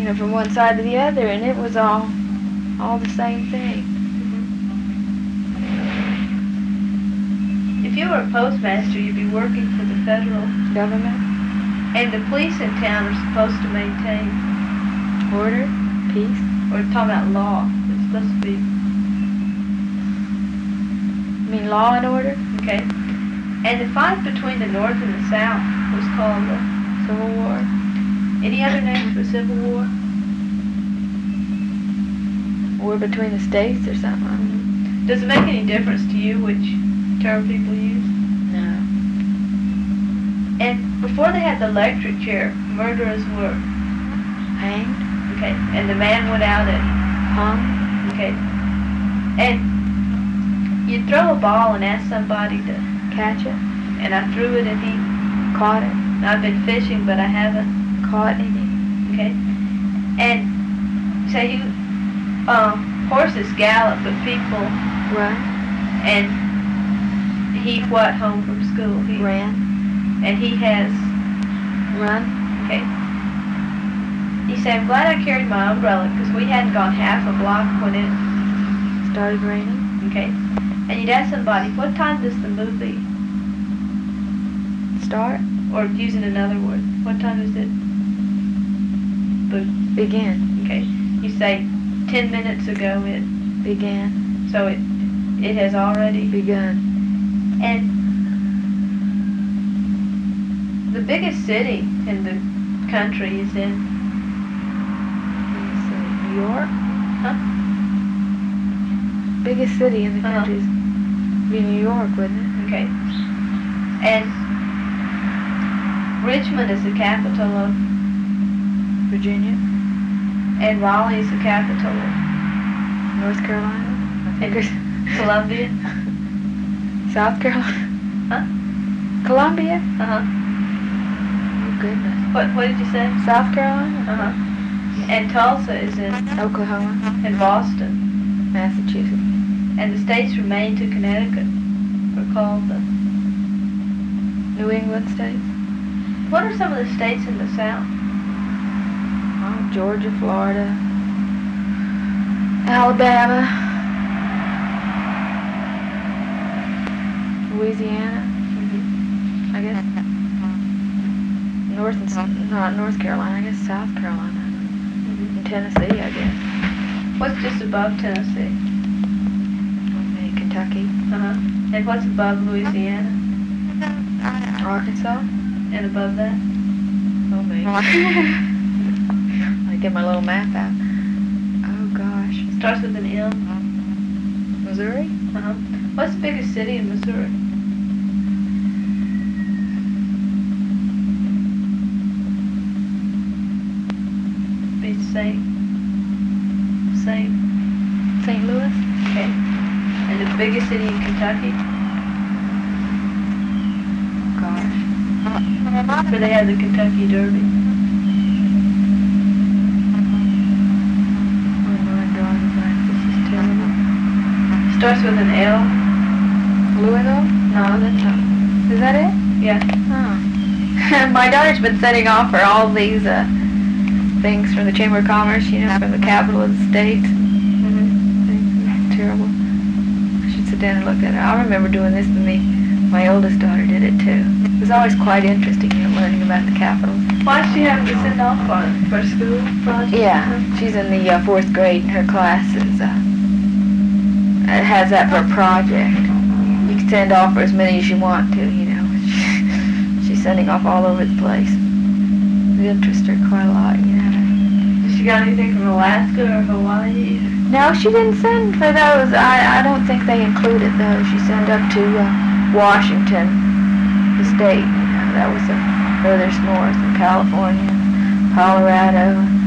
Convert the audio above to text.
know, from one side to the other, and it was all the same thing. If you were a postmaster, you'd be working for the federal Government, and the police in town are supposed to maintain, order, peace. or talking about law. It's supposed to be, You mean law and order? okay. And the fight between the North and the South was called the Civil War. any other name for Civil War? War between the states or something? Does it make any difference to you which term people use? No. And before they had the electric chair, murderers were, Hanged? okay, and the man went out and, Hung? okay, and you'd throw a ball and ask somebody to, Catch it? and I threw it and he, Caught it? I've been fishing but I haven't, Caught any? okay, and say you, horses gallop but people, Run? and he what home from school, he, Ran? and he has, Run? okay, he said, I'm glad I carried my umbrella because we hadn't gone half a block when it, Started raining? okay, and you'd ask somebody, what time does the movie, Start? or using another word, what time is it, Begin. okay, you say 10 minutes ago it, Began. so it has already, Begun. and the biggest city in the country is in, Let me see. New York? huh? Biggest city in the Uh-huh. country is be New York, wouldn't it? Okay, and Richmond is the capital of, Virginia? and Raleigh is the capital of North Carolina? I think it's Columbia, South Carolina? huh? Columbia? Uh-huh. Oh, goodness. What did you say? South Carolina? Uh-huh. And Tulsa is in, Oklahoma? and Boston. Massachusetts? And the states from Maine to Connecticut are called the, New England states? what are some of the states in the South? Oh, Georgia, Florida, Alabama, Louisiana, I guess. Not North Carolina, I guess South Carolina. And Tennessee, I guess. What's just above Tennessee? Maybe Kentucky. Uh-huh. And what's above Louisiana? Arkansas? And above that? Oh, maybe. I get my little map out. Oh, gosh. Starts with an M. Missouri? Uh-huh. What's the biggest city in Missouri? It's St. St. Louis? Okay. And the biggest city in Kentucky? Gosh. Where they have the Kentucky Derby. Oh, my God, this is terrible. Starts with an L. Louisville? No, that's not. Is that it? Yeah. Oh. My daughter's been setting off for all these things from the Chamber of Commerce, you know, from the capital of the state. It's terrible. I should sit down and look at it. I remember doing this when my oldest daughter did it too. It was always quite interesting, you know, learning about the capitals. Why does she have to send off on it? For school project? Yeah, she's in the 4th grade and her class is, it has that for a project. You can send off for as many as you want to, you know. She's sending off all over the place. It interests her quite a lot, you know. Has she got anything from Alaska or Hawaii? No, she didn't send for those. I don't think they included those. She sent up to Washington, the state. You know, that was the furthest north, in California, Colorado,